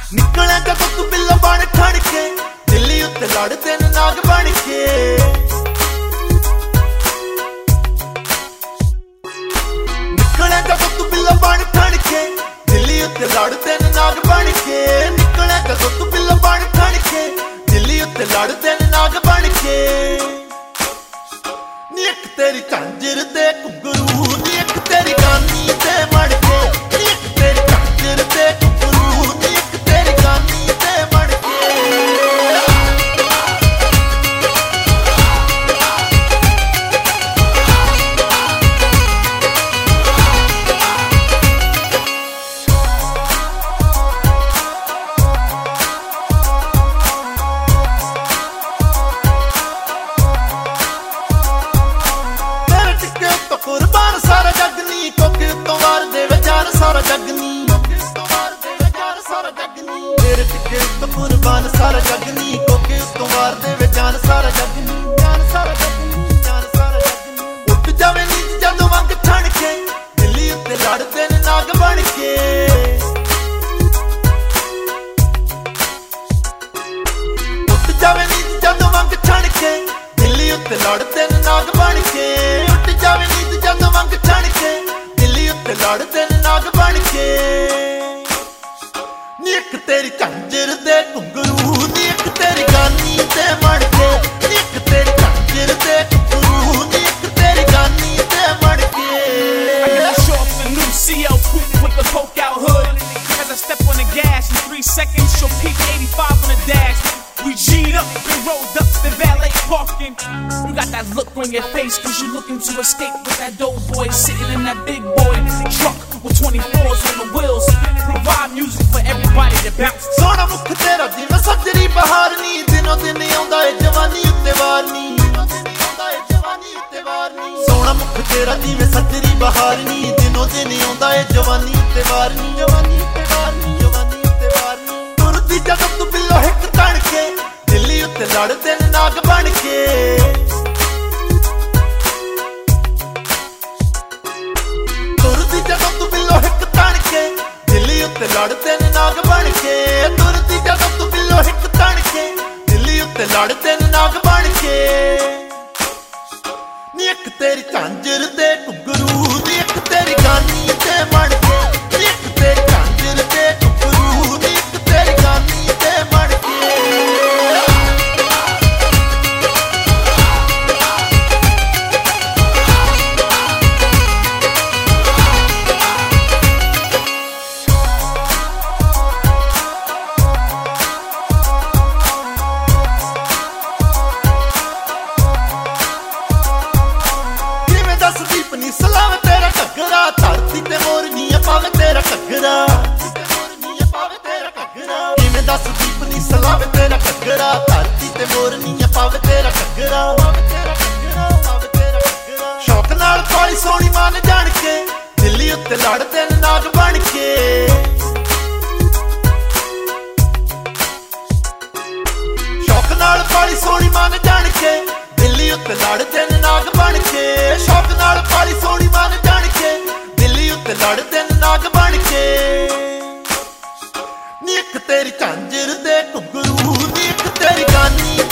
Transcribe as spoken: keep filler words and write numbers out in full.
ਨਿਕਲਿਆ ਜਦੋਂ ਤੂੰ ਬਿੱਲੋ ਬਣ ਖੜ ਕੇ ਦਿੱਲੀ ਉੱਤੇ ਲੜਦੇ ਨੇ ਨਾਗ ਬਣ ਕੇ ਨਿਕਲਿਆ ਜਦੋਂ ਤੂੰ ਬਿੱਲੋ ਬਣ ਖੜ ਕੇ ਦਿੱਲੀ ਉੱਤੇ ਲੜਦੇ ਨੇ ਨਾਗ ਬਣ ਕੇ ਨਿਕਲਿਆ ਜਦੋਂ ਤੂੰ ਬਿੱਲੋ ਬਣ ਖੜ ਕੇ ਦਿੱਲੀ ਉੱਤੇ ਲੜਦੇ ਨੇ ਨਾਗ ਬਣ ਕੇ ਨੀ ਇੱਕ ਤੇਰੀ ਝਾਂਜਰ ਤੇ ਘੁੰਗਰੂ ਨੀ ਇੱਕ ਤੇਰੀ ਗਾਨੀ ਤੇ ਮੜ ਕੇ ਨੀ ਇੱਕ ਤੇਰੀ ਝਾਂਜਰ ਤੇ ਘੁੰਗਰੂ ਨੀ ਇੱਕ ਤੇਰੀ ਗਾਨੀ ਤੇ ਮੜ ਕੇ ਕੁਰਬਾਨ ਸਾਰਾ ਜੱਗ ਨੀ ਕੋਕੇ ਉੱਤੋਂ ਵਾਰ ਦੇਵੇ ਜਾਨ ਸਾਰਾ ਜੱਗ ਨੀ ਕੋਕੇ ਉੱਤੋਂ ਵਾਰ ਦੇਵੇ ਜਾਨ ਸਾਰਾ ਜੱਗ ਨੀ ਤੇਰੇ ਟਿੱਕੇ ਉੱਤੋਂ ਕੁਰਬਾਨ ਸਾਰਾ ਜੱਗ ਨੀ ਕੋਕੇ ਉੱਤੋਂ ਵਾਰ ਦੇਵੇ ਜਾਨ ਸਾਰਾ ਜੱਗ ਨੀ ਜਾਨ ਸਾਰਾ ਜੱਗ ਨੀ ਜਾਨ ਸਾਰਾ ਜੱਗ ਨੀ ਉੱਠ ਜਾਵੇ ਨੀਂਦ ਜਦੋਂ ਵੰਗ ਠਣ ਕੇ ਦਿੱਲੀ ਉੱਤੇ ਲੜਦੇ ਨੇ ਨਾਗ ਬਣ ਕੇ ਉੱਠ ਜਾਵੇ ਨੀਂਦ ਜਦੋਂ ਵੰਗ ਠਣ ਕੇ ਦਿੱਲੀ ਉੱਤੇ ਲੜਦੇ ਨੇ ਨਾਗ ਬਣ ਕੇ ਉੱਠ ਜਾਵੇ ਨੀਂਦ ਜਦੋਂ ਵੰਗ ਠਣ ਕੇ ਦਿੱਲੀ ਉੱਤੇ ਲੜਦੇ ਨੇ ਨਾਗ ਬਣ ਕੇ ਨੀ ਇੱਕ ਤੇਰੀ ਝਾਂਜਰ ਤੇ ਘੁੰਗਰੂ ਨੀ ਇੱਕ ਤੇਰੀ ਗਾਨੀ ਤੇ ਮੜ ਕੇ ਨੀ ਇੱਕ ਤੇਰੀ ਝਾਂਜਰ ਤੇ ਘੁੰਗਰੂ ਨੀ ਇੱਕ ਤੇਰੀ ਗਾਨੀ ਤੇ ਮੜ ਕੇ I gotta show off the new C L coupe with the poke out hood. As I step on the gas in three seconds, she'll peak eighty-five on the dash. We G'd up and rolled up the valet parking. You got that look on your face cause you looking to escape with that dope boy sitting in that big boy truck with twenty-fours on the wheels. Provide music for everybody to bounce. ਸੋਹਣਾ ਮੁਖ ਤੇਰਾ ਜਿਵੇਂ ਸੱਜਰੀ ਬਹਾਰ ਨੀ ਦਿਨੋਂ ਦਿਨ ਆਉਂਦਾ ਏ ਜਵਾਨੀ ਉੱਤੇ ਵਾਰ ਨੀ ਸੋਹਣਾ ਮੁਖ ਤੇਰਾ ਜਿਵੇਂ ਸੱਜਰੀ ਬਹਾਰ ਨੀ ਦਿਨੋਂ ਦਿਨ ਆਉਂਦਾ ਏ ਜਵਾਨੀ ਉੱਤੇ ਵਾਰ ਨੀ ਜਵਾਨੀ ਉੱਤੇ ਵਾਰ ਨੀ ਜਵਾਨੀ ਉੱਤੇ ਵਾਰ ਨੀ ਤੁਰਦੀ ਜਦੋਂ ਤੂੰ ਬਿੱਲੋ ਹਿੱਕ ਤਣ ਕੇ ਦਿੱਲੀ ਉੱਤੇ ਲੜਦੇ ਨੇ ਨਾਗ ਬਣ ਕੇ ਤੁਰਦੀ ਜਦੋਂ ਤੂੰ ਬਿੱਲੋ ਹਿੱਕ ਤਣ ਕੇ ਦਿੱਲੀ ਉੱਤੇ ਲੜਦੇ ਨੇ ਨਾਗ ਬਣ ਕੇ ਤੁਰਦੀ ਜਦੋਂ ਤੂੰ ਬਿੱਲੋ ਹਿੱਕ ਤਣ ਕੇ ਦਿੱਲੀ ਉੱਤੇ ਲੜਦੇ ਨੇ ਨਾਗ ਬਣ ਕੇ ਨੀ ਇੱਕ ਤੇਰੀ ਝਾਂਜਰ ਤੇ ਘੁੰਗਰੂ ਨੀ ਇੱਕ ਤੇਰੀ ਗਾਨੀ ਤੇ ਮੜ ਕੇ ਨੀ ਇੱਕ ਤੇਰੀ ਝਾਂਜਰ ਤੇ ਘੁੰਗਰੂ ਨੀ ਇੱਕ ਤੇਰੀ ਗਾਨੀ ਤੇ ਮੜ ਕੇ ਨੀ ਸਲਾਮ ਤੇਰਾ ਘੱਗਰਾ ਧਰਤੀ ਤੇ ਮੋਰਨੀਆਂ ਪਾਵੇ ਤੇਰਾ ਘੱਗਰਾ ਕਿਵੇਂ ਦੱਸ ਦੀਪ ਨੀ ਸਲਾਮ ਤੇਰਾ ਘੱਗਰਾ ਧਰਤੀ ਤੇ ਮੋਰਨੀਆਂ ਪਾਵੇ ਤੇਰਾ ਘੱਗਰਾ ਸ਼ੌਕ ਨਾਲ ਪਾਲੀ ਸੋਹਣੀ ਮਨ ਜਾਣ ਕੇ ਦਿੱਲੀ ਉੱਤੇ ਲੜਦੇ ਨੇ ਨਾਗ ਬਣ ਕੇ ਸ਼ੌਕ ਨਾਲ ਪਾਲੀ ਸੋਹਣੀ ਮਨ ਜਾਣ ਕੇ ਦਿੱਲੀ ਉੱਤੇ ਲੜਦੇ ਨੇ ਨਾਗ ਬਣ ਕੇ ਸ਼ੌਕ ਨਾਲ ਪਾਲੀ ਸੋਹਣੀ ਮਨ ਜਾਣ ਕੇ ਦਿੱਲੀ ਉੱਤੇ ਲੜਦੇ ਨੇ ਨਾਗ ਬਣ ਕੇ ਨੀ ਇੱਕ ਤੇਰੀ ਝਾਂਜਰ ਤੇ ਘੁੰਗਰੂ ਨੀ ਇੱਕ ਤੇਰੀ ਗਾਨੀ